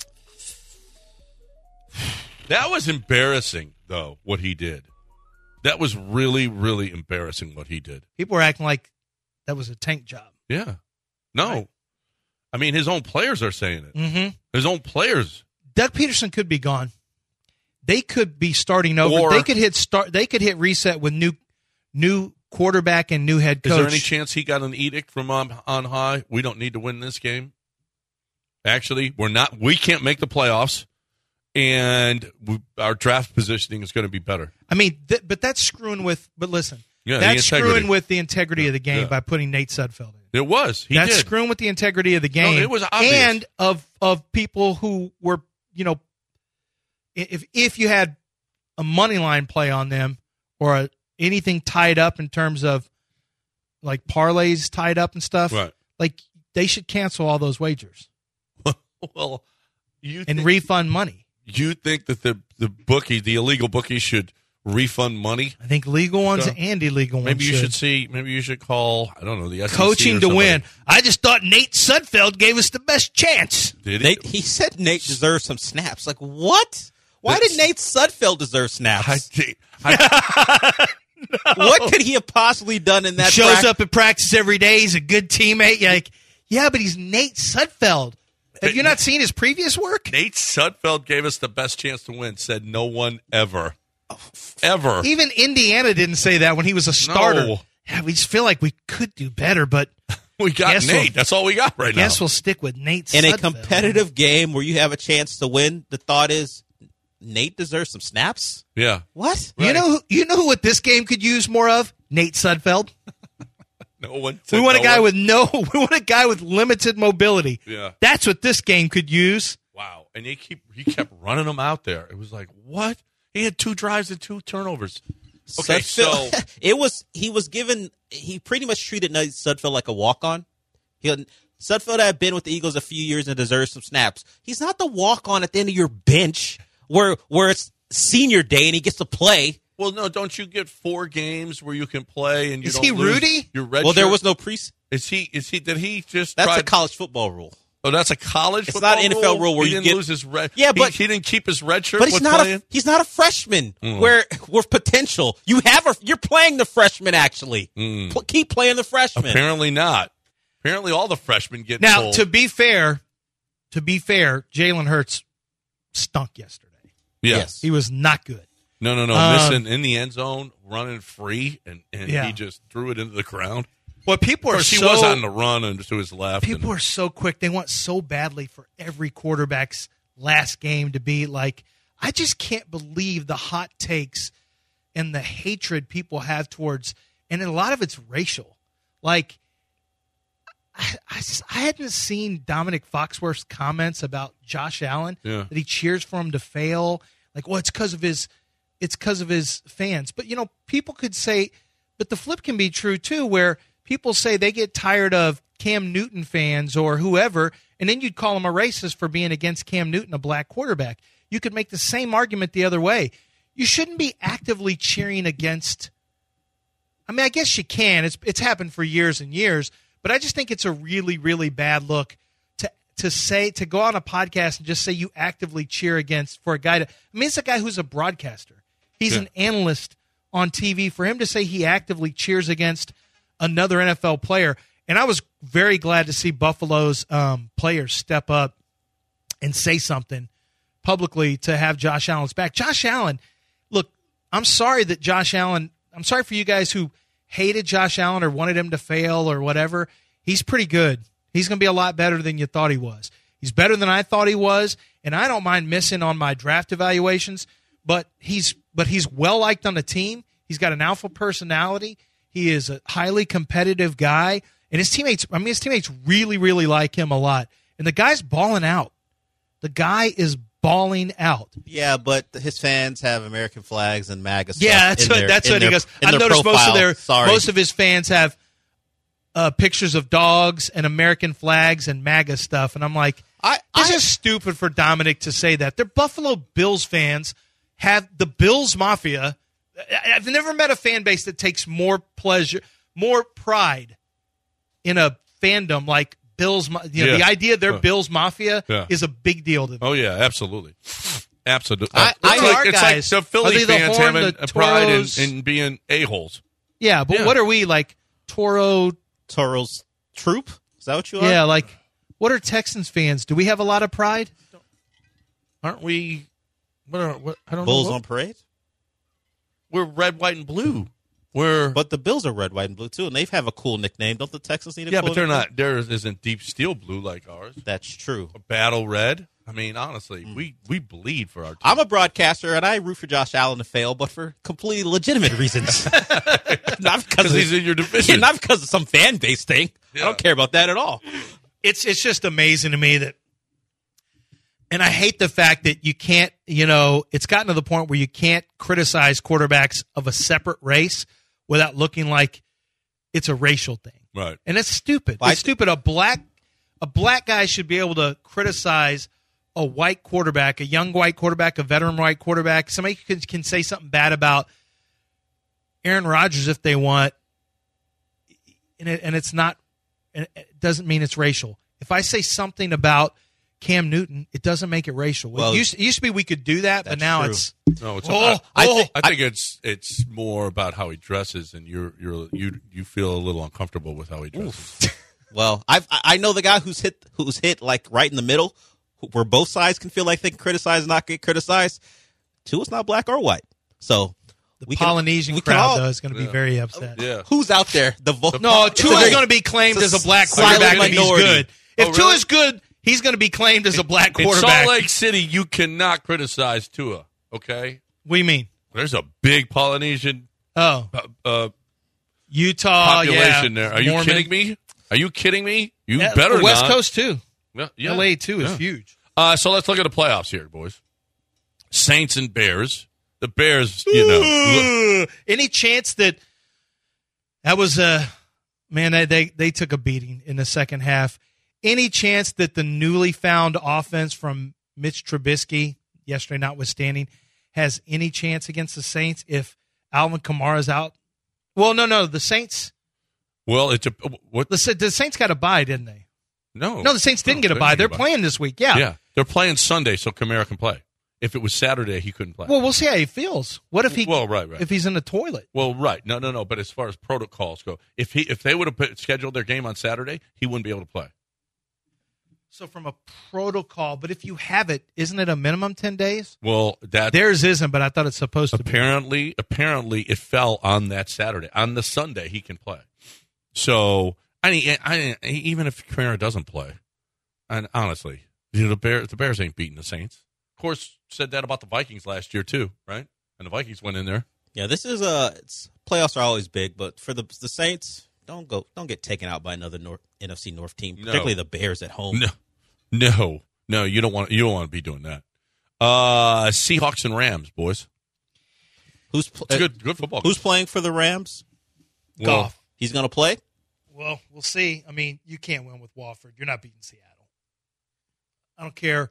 That was embarrassing, though, what he did. That was really, really embarrassing what he did. People were acting like that was a tank job. Yeah. No. Right. I mean, his own players are saying it. Mm-hmm. His own players. Doug Peterson could be gone. They could be starting over. They could hit reset with new quarterback and new head coach. Is there any chance he got an edict from on high? We don't need to win this game. Actually, we can't make the playoffs, and our draft positioning is going to be better. I mean, but that's screwing with. But listen, yeah, that's screwing with the integrity of the game by putting Nate Sudfeld in. It was. That's screwing with the integrity of the game. No, it was obvious. And of people who were, if you had a money line play on them or anything tied up in terms of like parlays tied up and stuff, Right. like they should cancel all those wagers Well, and refund money. You think that the illegal bookies should refund money? I think legal ones So, and illegal ones. Maybe you should call, I don't know, the SEC coaching or to somebody. win. I just thought Nate Sudfeld gave us the best chance. Did he? He said Nate deserves some snaps. Like, what? Why did Nate Sudfeld deserve snaps? What could he have possibly done in that? Shows up at practice every day. He's a good teammate. You're like, yeah, but he's Nate Sudfeld. Have you not seen his previous work? Nate Sudfeld gave us the best chance to win, said no one ever. Ever. Even Indiana didn't say that when he was a starter. No. Yeah, we just feel like we could do better, but We got Guess Nate. we'll- That's all we got right now. guess we'll stick with Nate In a Sudfeld. competitive game where you have a chance to win, the thought is Nate deserves some snaps. Yeah. What? You know what this game could use more of? Nate Sudfeld. No one. We said want a no guy one. with we want a guy with limited mobility. Yeah. That's what this game could use. Wow. And he kept running them out there. It was like, what? He had 2 drives and 2 turnovers. Okay, Sudfeld, he pretty much treated Nate Sudfeld like a walk-on. Sudfeld had been with the Eagles a few years and deserves some snaps. He's not the walk-on at the end of your bench where it's senior day and he gets to play. Well, no, don't you get 4 games where you can play and you Is don't he lose Rudy? your red Well, there shirt? was no pre. Is he did he just That's try a college football rule. Oh, that's a college It's football not an NFL rule where he you didn't get- lose his red. Yeah, but- he didn't keep his red shirt. But he's with not playing? he's not a freshman where with potential. You're playing the freshman actually. Keep playing the freshman. Apparently not. Apparently all the freshmen get Now, told. to be fair, Jalen Hurts stunk yesterday. Yes. He was not good. No, missing in the end zone, running free, and Yeah. he just threw it into the ground. Well, people Of are course, he so was on the run and to his left. people are so quick. They want so badly for every quarterback's last game to be like. I just can't believe the hot takes and the hatred people have towards, and a lot of it's racial. Like, I hadn't seen Dominic Foxworth's comments about Josh Allen Yeah. that he cheers for him to fail. Like, well, it's because of his fans. But people could say, but the flip can be true too, where people say they get tired of Cam Newton fans or whoever, and then you'd call them a racist for being against Cam Newton, a black quarterback. You could make the same argument the other way. You shouldn't be actively cheering against. I mean, I guess you can. It's happened for years and years, but I just think it's a really, really bad look to go on a podcast and just say you actively cheer against for a guy to. I mean, it's a guy who's a broadcaster. He's an analyst on TV. For him to say he actively cheers against another NFL player, and I was very glad to see Buffalo's players step up and say something publicly to have Josh Allen's back. Josh Allen, look, I'm sorry for you guys who hated Josh Allen or wanted him to fail or whatever. He's pretty good. He's going to be a lot better than you thought he was. He's better than I thought he was, and I don't mind missing on my draft evaluations, but he's well liked on the team. He's got an alpha personality. He is a highly competitive guy, and his teammates really, really like him a lot. And the guy's balling out. The guy is balling out. Yeah, but his fans have American flags and MAGA stuff. Yeah, that's what he goes. I've noticed most of his fans have pictures of dogs and American flags and MAGA stuff, and I'm like, this is stupid for Dominic to say that. They're Buffalo Bills fans. Have the Bills Mafia. I've never met a fan base that takes more pride in a fandom like Bills. The idea they're Bills Mafia is a big deal to them. Oh yeah, absolutely. Absolutely. It's like the Philly the fans Horn, having the a pride Toros? in being a-holes. Yeah, but what are we like? Toro's troop? Is that what you are? Yeah, like what are Texans fans? Do we have a lot of pride? Aren't we? I don't Bulls know. on parade? We're red, white, and blue. But the Bills are red, white, and blue too, and they have a cool nickname. Don't the Texans need a cool but they're nickname? not. Theirs isn't deep steel blue like ours. That's true. A battle red. I mean, honestly, we bleed for our team. I'm a broadcaster, and I root for Josh Allen to fail, but for completely legitimate reasons. Not because he's in your division. Not because of some fan base thing. I don't care about that at all. It's just amazing to me that And I hate the fact that you can't, it's gotten to the point where you can't criticize quarterbacks of a separate race without looking like it's a racial thing. Right. And it's stupid. It's stupid. A black guy should be able to criticize a white quarterback, a young white quarterback, a veteran white quarterback. Somebody can say something bad about Aaron Rodgers if they want, and it's not. And it doesn't mean it's racial. If I say something about Cam Newton, it doesn't make it racial. Well, it used to be we could do that, but now true. it's No, it's. I I think it's more about how he dresses, and you feel a little uncomfortable with how he dresses. Well, I know the guy who's hit like right in the middle, where both sides can feel like they can criticize and not get criticized. Tua's not black or white, so the Polynesian crowd though is going to be very upset. Yeah. Who's out there? No, Tua's going to be claimed as a black quarterback if he's good. If Tua's good, he's going to be claimed as a black quarterback. In Salt Lake City, you cannot criticize Tua. Okay. What do you mean? There's a big Polynesian Utah population there. Are you Mormon. kidding me? Are you kidding me? You better not. West Coast too. Yeah. LA too is huge. So let's look at the playoffs here, boys. Saints and Bears. The Bears, Any chance that was man? They took a beating in the second half. Any chance that the newly found offense from Mitch Trubisky, yesterday notwithstanding, has any chance against the Saints if Alvin Kamara's out? Well, no, the Saints. Well, the Saints got a bye, didn't they? No, the Saints didn't get a bye. They're playing this week. Yeah, they're playing Sunday, so Kamara can play. If it was Saturday, he couldn't play. Well, we'll see how he feels. What if he? Well, right. If he's in the toilet. Well, right. No. But as far as protocols go, if they would have scheduled their game on Saturday, he wouldn't be able to play. So from a protocol, but if you have it, isn't it a minimum 10 days? Well, theirs isn't, but I thought it's supposed to be. Apparently, it fell on that Saturday. On the Sunday, he can play. So, even if Kamara doesn't play, and honestly, the Bears ain't beating the Saints. Of course, said that about the Vikings last year too, right? And the Vikings went in there. Yeah, this is playoffs are always big, but for the Saints, don't get taken out by another NFC North team, particularly the Bears at home. No, you don't want to be doing that. Seahawks and Rams, boys. It's a good football game. Who's playing for the Rams? Goff. He's going to play? Well, we'll see. I mean, you can't win with Wofford. You're not beating Seattle. I don't care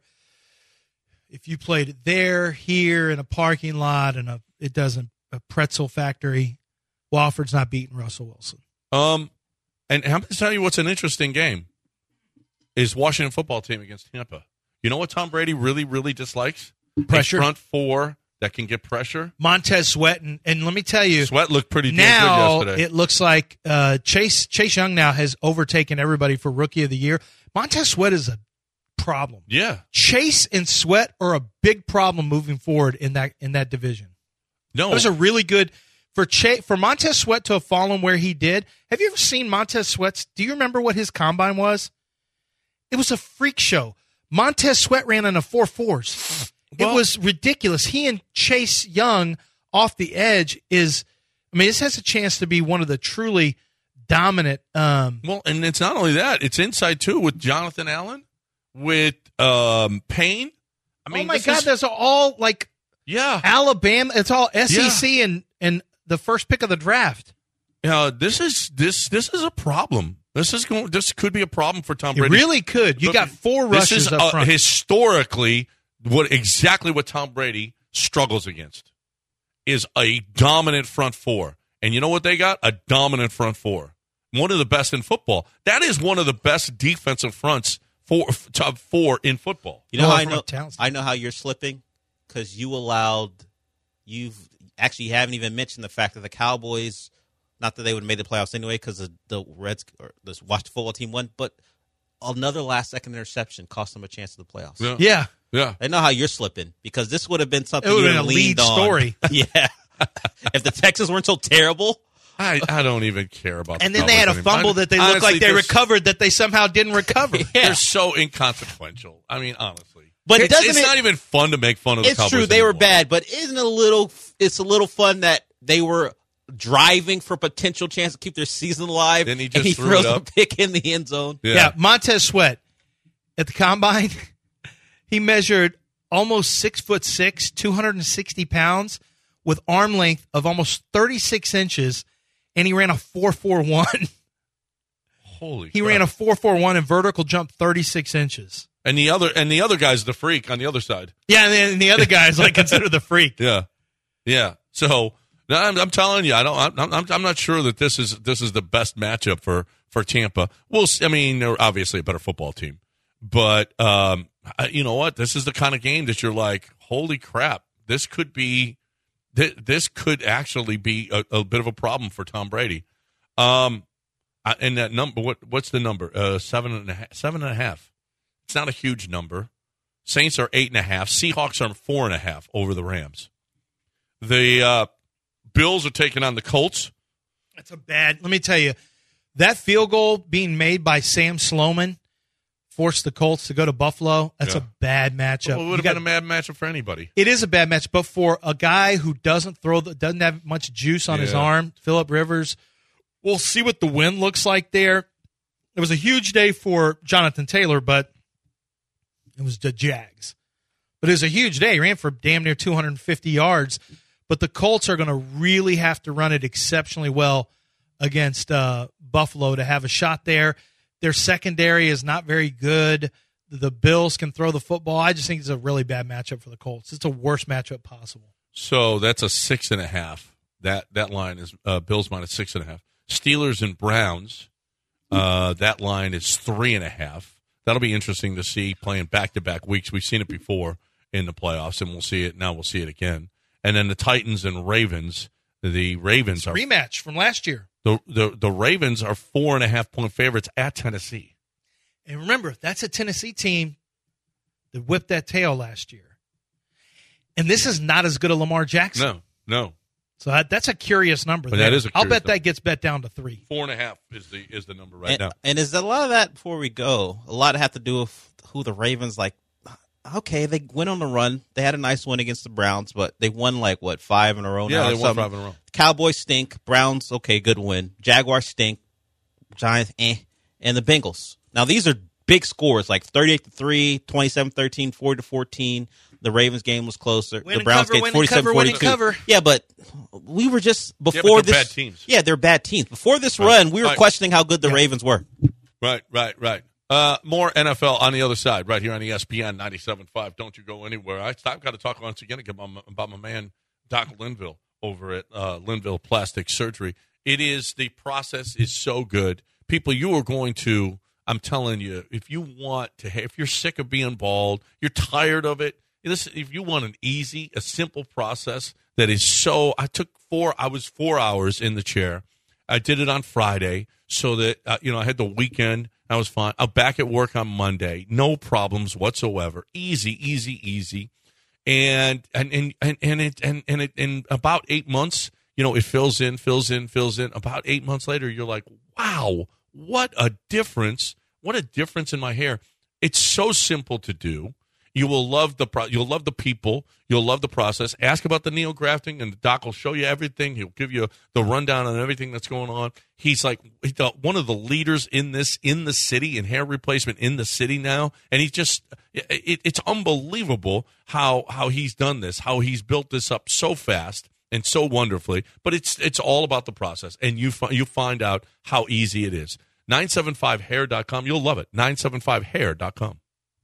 if you played it there, here, in a parking lot, and a pretzel factory. Wofford's not beating Russell Wilson. And I'm going to tell you what's an interesting game is Washington football team against Tampa. You know what Tom Brady really, really dislikes? Pressure. A front four that can get pressure. Montez Sweat, and let me tell you, Sweat looked pretty damn now good yesterday. It looks like Chase Young now has overtaken everybody for Rookie of the Year. Montez Sweat is a problem. Yeah. Chase and Sweat are a big problem moving forward in that division. No. It was a really good for Montez Sweat to have fallen where he did. Have you ever seen Montez Sweat's? Do you remember what his combine was? It was a freak show. Montez Sweat ran in a 4.4s. It was ridiculous. He and Chase Young off the edge this has a chance to be one of the truly dominant. Well, and it's not only that; it's inside too with Jonathan Allen, with Payne. I mean, oh my God, those are all like Alabama. It's all SEC and the first pick of the draft. This is a problem. This could be a problem for Tom Brady. It really could. You got four rushers up front. Historically, exactly what Tom Brady struggles against is a dominant front four. And you know what they got? A dominant front four. One of the best in football. That is one of the best defensive fronts top four in football. You know how I know how you're slipping? Because you haven't even mentioned the fact that the Cowboys, not that they would have made the playoffs anyway because the Washington football team won, but another last-second interception cost them a chance at the playoffs. Yeah. I know how you're slipping because this would have been something it would you have been a lead on. story. Yeah. If the Texans weren't so terrible. I don't even care about and then they had a fumble that they looked like they recovered that they somehow didn't recover. They're so inconsequential. I mean, honestly. But it's not even fun to make fun of the Cowboys. It's true, they were bad, but it's a little fun that they were driving for potential chance to keep their season alive, then he throws a pick in the end zone. Yeah, Montez Sweat at the combine, He measured almost 6'6", 260 pounds, with arm length of almost 36 inches, and he ran a 4.41. Holy! He ran a 4.41 and vertical jump 36 inches. And the other guy's the freak on the other side. Yeah, and the other guy's like considered the freak. Yeah. So I'm telling you, I'm not sure that this is the best matchup for Tampa. They're obviously a better football team, but you know what? This is the kind of game that you're like, holy crap! This could actually be a bit of a problem for Tom Brady. And that number, what's the number? 7.5. It's not a huge number. Saints are 8.5. Seahawks are 4.5 over the Rams. The Bills are taking on the Colts. Let me tell you, that field goal being made by Sam Sloman forced the Colts to go to Buffalo. That's a bad matchup. Well, it would have been a bad matchup for anybody. It is a bad match, but for a guy who doesn't have much juice on his arm, Phillip Rivers, we'll see what the win looks like there. It was a huge day for Jonathan Taylor, but it was the Jags. But it was a huge day. He ran for damn near 250 yards. But the Colts are going to really have to run it exceptionally well against Buffalo to have a shot there. Their secondary is not very good. The Bills can throw the football. I just think it's a really bad matchup for the Colts. It's the worst matchup possible. So that's a 6.5. That line is Bills minus 6.5. Steelers and Browns, that line is 3.5. That'll be interesting to see playing back-to-back weeks. We've seen it before in the playoffs, and we'll see it now. We'll see it again. And then the Titans and Ravens. The Ravens are rematch from last year. The Ravens are 4.5-point favorites at Tennessee. And remember, that's a Tennessee team that whipped that tail last year. And this is not as good a Lamar Jackson. No. So that's a curious number. But that is a curious I'll bet number. that gets bet down to 3. 4.5 is the number right now. And is a lot of that before we go? A lot have to do with who the Ravens like. Okay, they went on the run. They had a nice win against the Browns, but they won 5 in a row now. Yeah, they won 5 in a row. Cowboys stink. Browns, okay, good win. Jaguars stink. Giants, and the Bengals. Now these are big scores, like 38-3, 27-13, 40-14. The Ravens game was closer. The Browns game 47-42. Yeah, but we were just before this. Bad teams. Yeah, they're bad teams. Before this run, we were questioning how good the Ravens were. Right. More NFL on the other side, right here on ESPN 97.5. Don't you go anywhere. I've got to talk once again about my man, Doc Linville, over at Linville Plastic Surgery. The process is so good. People, you are going to, I'm telling you, if you're sick of being bald, you're tired of it, listen, if you want a simple process that is I was 4 hours in the chair. I did it on Friday so that, I had the weekend. I was fine. I'm back at work on Monday. No problems whatsoever. Easy. And in about 8 months, it fills in. About 8 months later, you're like, wow, what a difference. What a difference in my hair. It's so simple to do. You will love you'll love the people. You'll love the process. Ask about the neografting, and the doc will show you everything. He'll give you the rundown on everything that's going on. He's like one of the leaders in the city in hair replacement in the city now, and he's just it's unbelievable how he's done this, how he's built this up so fast and so wonderfully. But it's all about the process, and you find out how easy it is. 975hair.com. You'll love it. 975hair.com.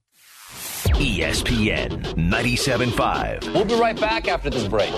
ESPN 97.5. We'll be right back after this break.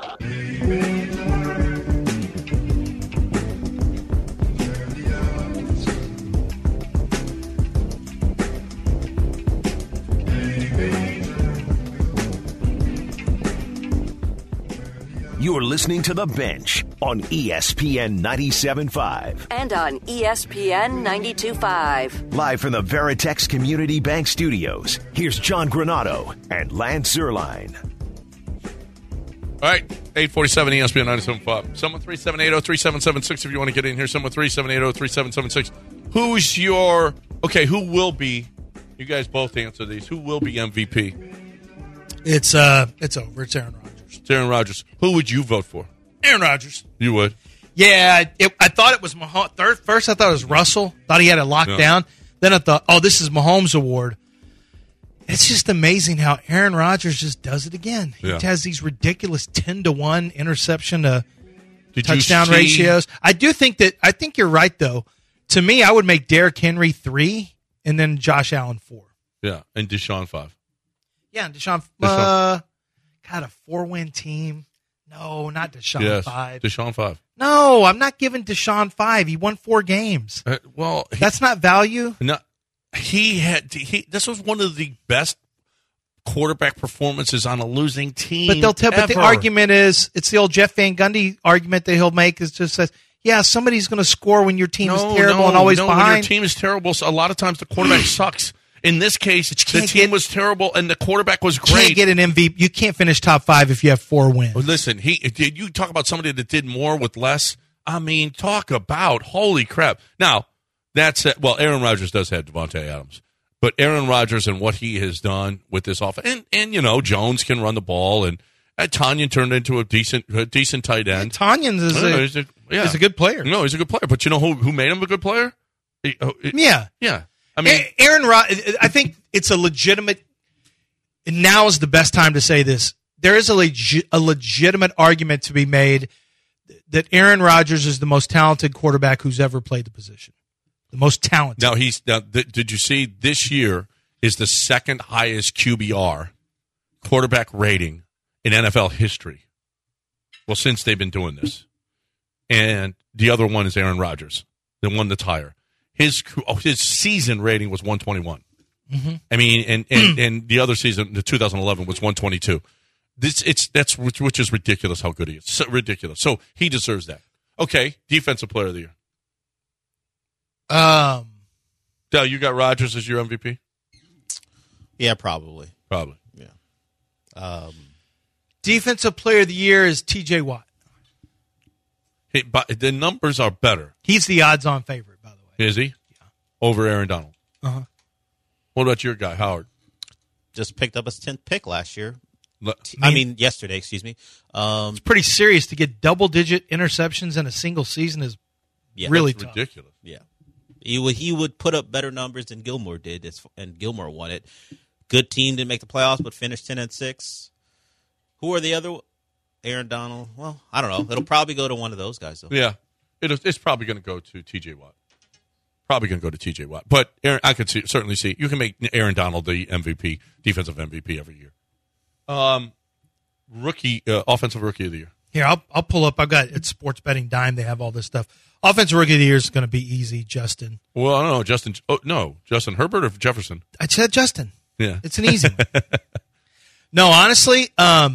You're listening to The Bench on ESPN 97.5. And on ESPN 92.5. Live from the Veritex Community Bank Studios, here's John Granado and Lance Zierlein. All right, 847 ESPN 97.5. Someone 378-3776 if you want to get in here. Someone 378-3776. Who will be, you guys both answer these, who will be MVP? It's over. It's Aaron Rodgers. It's Aaron Rodgers. Who would you vote for? Aaron Rodgers. You would? Yeah, I thought it was Mahomes. First, I thought it was Russell. Thought he had it locked down. Then I thought, this is Mahomes' award. It's just amazing how Aaron Rodgers just does it again. He Yeah. has these ridiculous 10-to-1 interception to Did you touchdown see- ratios. I think you're right, though. To me, I would make Derrick Henry 3 and then Josh Allen 4. Yeah, and Deshaun 5. Yeah, and Deshaun. Deshaun. God, a 4-win team. No, not Deshaun Yes, 5. Deshaun 5. No, I'm not giving Deshaun 5. He won 4 games. Well, That's not value. no, this was one of the best quarterback performances on a losing team. But but the ever. argument is, it's the old Jeff Van Gundy argument that he'll make, is just says, yeah, somebody's going to score when your team is terrible and always When your behind. team is terrible, so a lot of times the quarterback sucks. In this case, the team was terrible and the quarterback was You can't great. get an MVP. You can't finish top 5 if you have 4 wins. Well, listen, you talk about somebody that did more with less. I mean, talk about holy crap. Now, that's it. Well, Aaron Rodgers does have Devontae Adams, but Aaron Rodgers and what he has done with this offense, and Jones can run the ball, and Tanyan turned into a decent tight end. Tanyan is a good player. No, he's a good player, but you know who made him a good player? Yeah. I mean, Aaron Rodgers, I think it's a legitimate, and now is the best time to say this. There is a legitimate argument to be made that Aaron Rodgers is the most talented quarterback who's ever played the position. The most talented. Now did you see this year is the second highest QBR quarterback rating in NFL history? Well, since they've been doing this. And the other one is Aaron Rodgers, the one that's higher. His season rating was 121. Mm-hmm. I mean, and the other season, the 2011, was 122. Which is ridiculous how good he is. So ridiculous. So he deserves that. Okay, defensive player of the year. Dell, you got Rodgers as your MVP? Yeah, probably. Probably. Yeah. Defensive player of the year is TJ Watt. But the numbers are better. He's the odds-on favorite, by the way. Is he? Yeah. Over Aaron Donald. Uh-huh. What about your guy, Howard? Just picked up his 10th pick last year. Yesterday, excuse me. It's pretty serious to get double-digit interceptions in a single season is really tough. Ridiculous. Yeah. He would put up better numbers than Gilmore did, and Gilmore won it. Good team didn't make the playoffs, but finished 10-6. Who are the other? Aaron Donald. Well, I don't know. It'll probably go to one of those guys, though. Yeah. It's probably going to go to T.J. Watt. Probably going to go to T.J. Watt. But Aaron, I could certainly see. You can make Aaron Donald the MVP, defensive MVP every year. Offensive rookie of the year. Here, I'll pull up. I've got it's Sports Betting Dime. They have all this stuff. Offensive rookie of the year is going to be easy, Justin. Well, I don't know. Justin Herbert or Jefferson? I said Justin. Yeah. It's an easy one. No, honestly,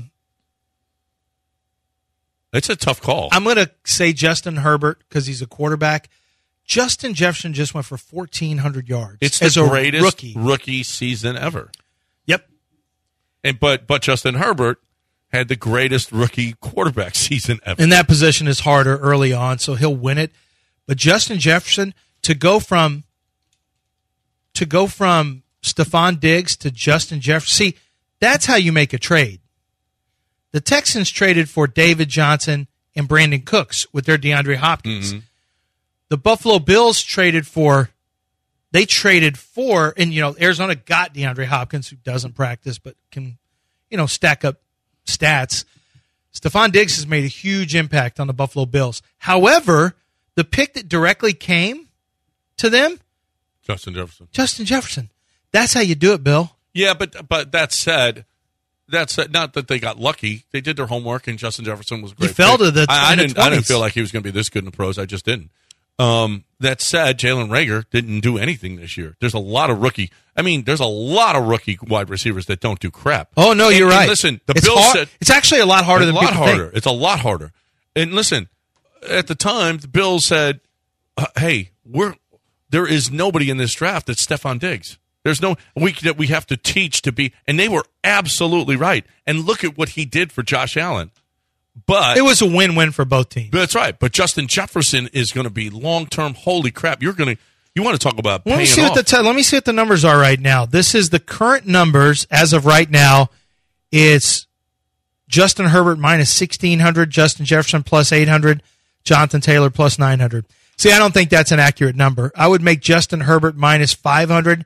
it's a tough call. I'm going to say Justin Herbert because he's a quarterback. Justin Jefferson just went for 1,400 yards. It's as the a greatest rookie season ever. Yep. But Justin Herbert had the greatest rookie quarterback season ever. And that position is harder early on, so he'll win it. But Justin Jefferson, to go from Stephon Diggs to Justin Jefferson, see, that's how you make a trade. The Texans traded for David Johnson and Brandon Cooks with their DeAndre Hopkins. Mm-hmm. The Buffalo Bills traded for, and Arizona got DeAndre Hopkins, who doesn't practice but can, stack up stats. Stephon Diggs has made a huge impact on the Buffalo Bills. However, the pick that directly came to them, Justin Jefferson. That's how you do it, Bill. Yeah, but that said, not that they got lucky. They did their homework, and Justin Jefferson was a great. He fell pick. to the I didn't 20s. feel like he was going to be this good in the pros. I just didn't. That said, Jalen Reagor didn't do anything this year. There's a lot of rookie wide receivers that don't do crap. Oh, no, you're right. Listen, the it's Bills hard. said It's actually a lot harder than people think. It's a lot harder. And listen, at the time, the Bills said, "Hey, there is nobody in this draft that's Stephon Diggs. There's no that we have to teach to be." And they were absolutely right. And look at what he did for Josh Allen. But it was a win-win for both teams. That's right. But Justin Jefferson is going to be long-term. Holy crap! You want to talk about paying off? Let me see what the numbers are right now. This is the current numbers as of right now. It's Justin Herbert minus 1,600, Justin Jefferson plus 800, Jonathan Taylor plus 900. See, I don't think that's an accurate number. I would make Justin Herbert minus 500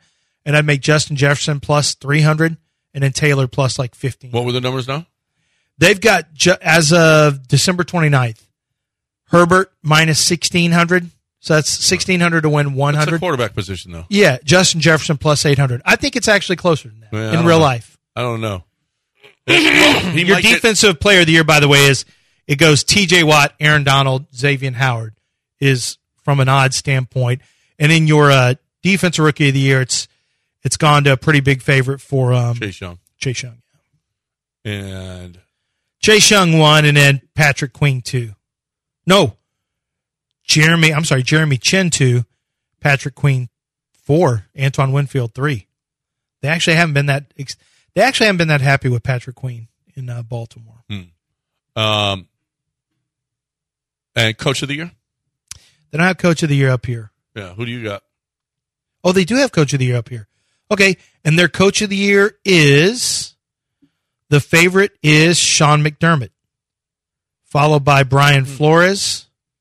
and I'd make Justin Jefferson plus 300, and then Taylor plus like 15. What were the numbers now? They've got, as of December 29th, Herbert minus 1,600. So that's 1,600 to win 100. That's the quarterback position, though. Yeah, Justin Jefferson plus 800. I think it's actually closer than that in real life. I don't know. Your defensive player of the year, by the way, it goes T.J. Watt, Aaron Donald, Xavier Howard is from an odd standpoint. And in your defensive rookie of the year, it's gone to a pretty big favorite for Chase Young. Chase Young. And Chase Young 1, and then Patrick Queen 2. No. Jeremy Chin 2, Patrick Queen 4, Antoine Winfield 3. They actually haven't been that happy with Patrick Queen in Baltimore. And coach of the year? They don't have coach of the year up here. Yeah, who do you got? Oh, they do have coach of the year up here. Okay, and their coach of the year the favorite is Sean McDermott, followed by Brian Flores.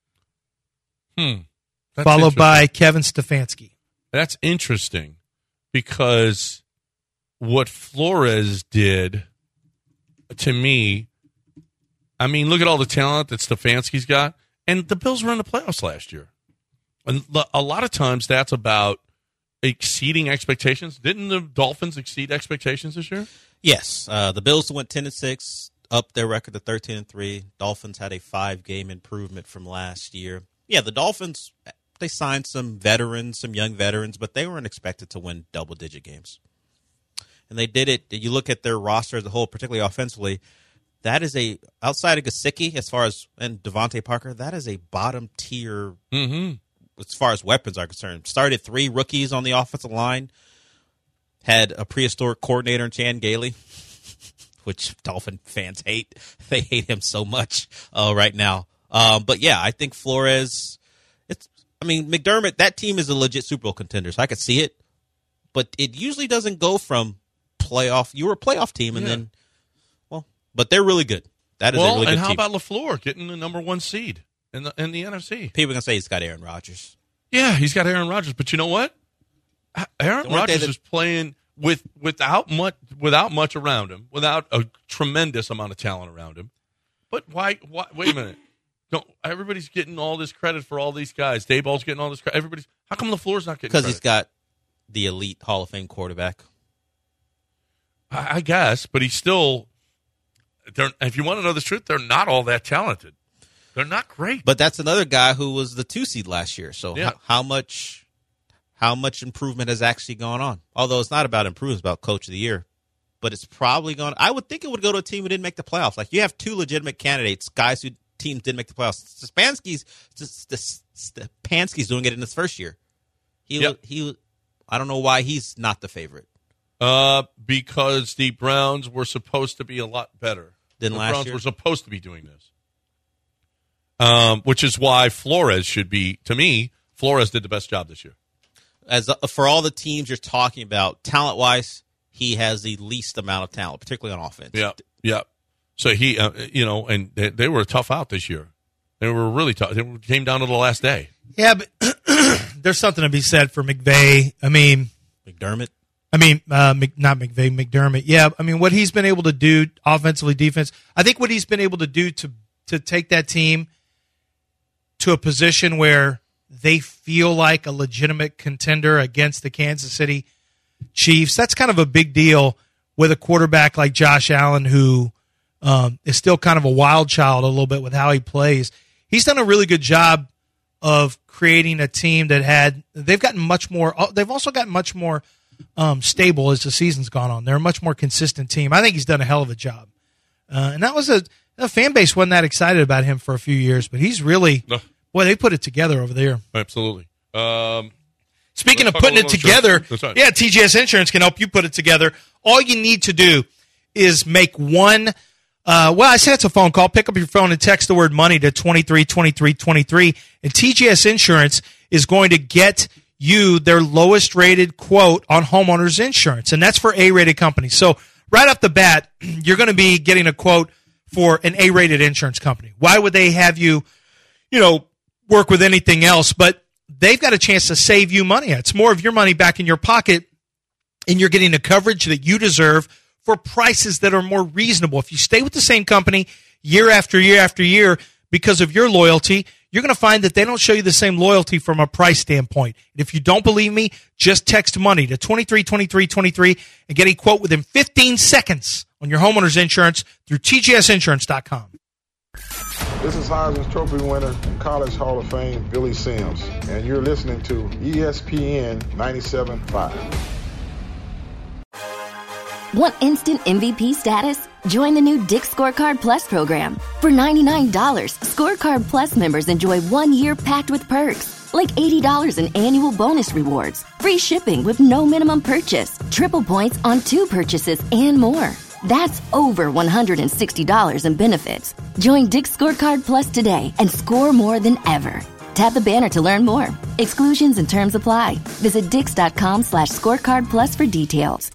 Followed by Kevin Stefanski. That's interesting because what Flores did to me, I mean, look at all the talent that Stefanski's got, and the Bills were in the playoffs last year. And a lot of times that's about exceeding expectations. Didn't the Dolphins exceed expectations this year? Yes. The Bills went 10-6, upped their record to 13-3. Dolphins had a 5-game improvement from last year. Yeah, the Dolphins, they signed some veterans, some young veterans, but they weren't expected to win double-digit games. And they did it. You look at their roster as a whole, particularly offensively, that is outside of Gesicki, and Devontae Parker, that is a bottom-tier as far as weapons are concerned. Started 3 rookies on the offensive line, had a prehistoric coordinator in Chan Gailey, which Dolphin fans hate. They hate him so much right now. But yeah, I think Flores. McDermott. That team is a legit Super Bowl contender, so I could see it. But it usually doesn't go from playoff. You were a playoff team, and then, but they're really good. That is a really good team. And how about LaFleur getting the number 1 seed in the NFC? People are gonna say he's got Aaron Rodgers. Yeah, he's got Aaron Rodgers, but you know what? Aaron Rodgers is playing without much around him, without a tremendous amount of talent around him. But why? Wait a minute. Everybody's getting all this credit for all these guys. Dayball's getting all this credit. How come LaFleur's not getting credit? Because he's got the elite Hall of Fame quarterback. I guess, but he's still. If you want to know the truth, they're not all that talented. They're not great. But that's another guy who was the 2 seed last year. So how much improvement has actually gone on? Although it's not about improvement, it's about coach of the year. But it's probably gone. I would think it would go to a team who didn't make the playoffs. Like you have 2 legitimate candidates, guys who teams didn't make the playoffs. Stefanski's doing it in his first year. He I don't know why he's not the favorite. Because the Browns were supposed to be a lot better than last year. The Browns were supposed to be doing this. Which is why Flores should be, to me, Flores did the best job this year. For all the teams you're talking about, talent-wise, he has the least amount of talent, particularly on offense. Yeah. So he, and they were tough out this year. They were really tough. They came down to the last day. Yeah, but there's something to be said for McVay. McDermott. Not McVay, McDermott. Yeah, what he's been able to do offensively, defense. I think what he's been able to do to take that team to a position where they feel like a legitimate contender against the Kansas City Chiefs. That's kind of a big deal with a quarterback like Josh Allen, who is still kind of a wild child a little bit with how he plays. He's done a really good job of creating a team that they've gotten much more. They've also gotten much more stable as the season's gone on. They're a much more consistent team. I think he's done a hell of a job. And that was the fan base wasn't that excited about him for a few years, but he's really, they put it together over there. Absolutely. Speaking of putting it together, yeah, TGS Insurance can help you put it together. All you need to do is make one, I said it's a phone call. Pick up your phone and text the word money to 232323, and TGS Insurance is going to get you their lowest rated quote on homeowners insurance, and that's for A-rated companies. So right off the bat, you're going to be getting a quote for an A-rated insurance company. Why would they have you, work with anything else? But they've got a chance to save you money. It's more of your money back in your pocket and you're getting the coverage that you deserve for prices that are more reasonable. If you stay with the same company year after year after year because of your loyalty, you're going to find that they don't show you the same loyalty from a price standpoint. And if you don't believe me, just text money to 232323 and get a quote within 15 seconds on your homeowner's insurance through tgsinsurance.com. This is Heisman Trophy winner and College Hall of Fame Billy Sims, and you're listening to ESPN 97.5. Want instant MVP status? Join the new Dick's Scorecard Plus program. For $99, Scorecard Plus members enjoy 1 year packed with perks, like $80 in annual bonus rewards, free shipping with no minimum purchase, triple points on 2 purchases, and more. That's over $160 in benefits. Join Dick's Scorecard Plus today and score more than ever. Tap the banner to learn more. Exclusions and terms apply. Visit Dix.com/scorecard plus for details.